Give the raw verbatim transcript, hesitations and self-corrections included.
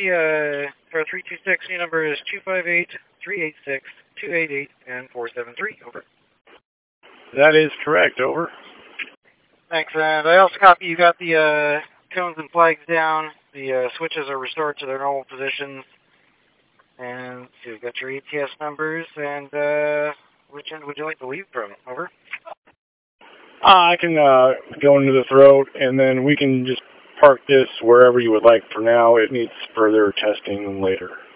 the uh, for three two six, new number is two five eight, three eight six, two eight eight, and four seven three. Over. That is correct. Over. Thanks. And I also copy you got the uh, cones and flags down. The uh, switches are restored to their normal positions. And so you've got your A T S numbers. And uh, which end would you like to leave from? Over. Uh, I can uh, go into the throat, and then we can just park this wherever you would like for now. It needs further testing later.